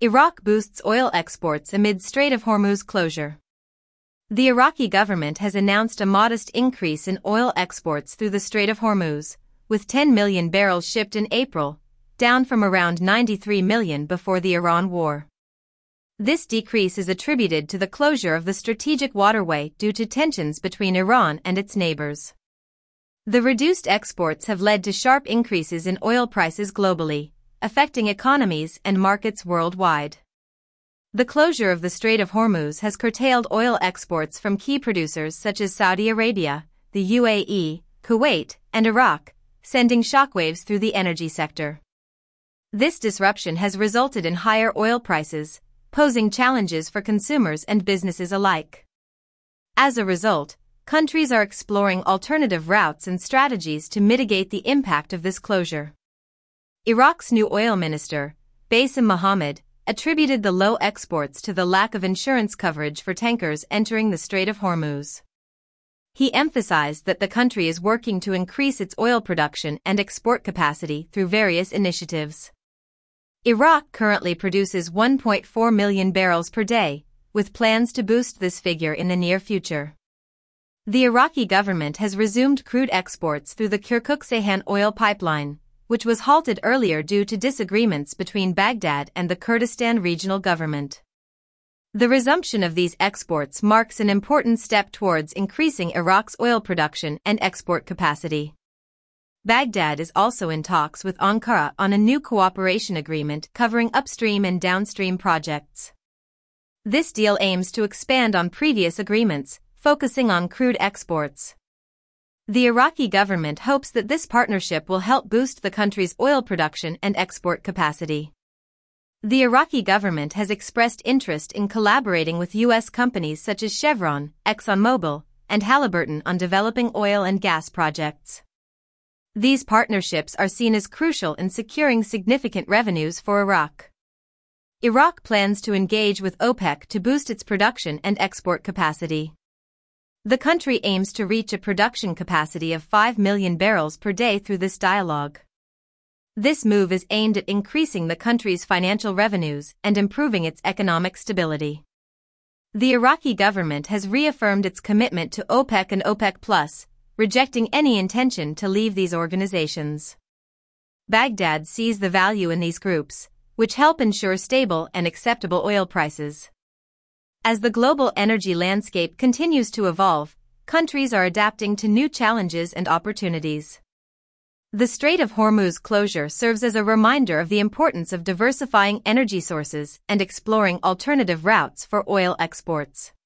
Iraq boosts oil exports amid Strait of Hormuz closure. The Iraqi government has announced a modest increase in oil exports through the Strait of Hormuz, with 10 million barrels shipped in April, down from around 93 million before the Iran war. This decrease is attributed to the closure of the strategic waterway due to tensions between Iran and its neighbors. The reduced exports have led to sharp increases in oil prices globally, affecting economies and markets worldwide. The closure of the Strait of Hormuz has curtailed oil exports from key producers such as Saudi Arabia, the UAE, Kuwait, and Iraq, sending shockwaves through the energy sector. This disruption has resulted in higher oil prices, posing challenges for consumers and businesses alike. As a result, countries are exploring alternative routes and strategies to mitigate the impact of this closure. Iraq's new oil minister, Bassem Mohammed, attributed the low exports to the lack of insurance coverage for tankers entering the Strait of Hormuz. He emphasized that the country is working to increase its oil production and export capacity through various initiatives. Iraq currently produces 1.4 million barrels per day, with plans to boost this figure in the near future. The Iraqi government has resumed crude exports through the Kirkuk-Ceyhan oil pipeline, which was halted earlier due to disagreements between Baghdad and the Kurdistan Regional Government. The resumption of these exports marks an important step towards increasing Iraq's oil production and export capacity. Baghdad is also in talks with Ankara on a new cooperation agreement covering upstream and downstream projects. This deal aims to expand on previous agreements, focusing on crude exports. The Iraqi government hopes that this partnership will help boost the country's oil production and export capacity. The Iraqi government has expressed interest in collaborating with U.S. companies such as Chevron, ExxonMobil, and Halliburton on developing oil and gas projects. These partnerships are seen as crucial in securing significant revenues for Iraq. Iraq plans to engage with OPEC to boost its production and export capacity. The country aims to reach a production capacity of 5 million barrels per day through this dialogue. This move is aimed at increasing the country's financial revenues and improving its economic stability. The Iraqi government has reaffirmed its commitment to OPEC and OPEC+, rejecting any intention to leave these organizations. Baghdad sees the value in these groups, which help ensure stable and acceptable oil prices. As the global energy landscape continues to evolve, countries are adapting to new challenges and opportunities. The Strait of Hormuz closure serves as a reminder of the importance of diversifying energy sources and exploring alternative routes for oil exports.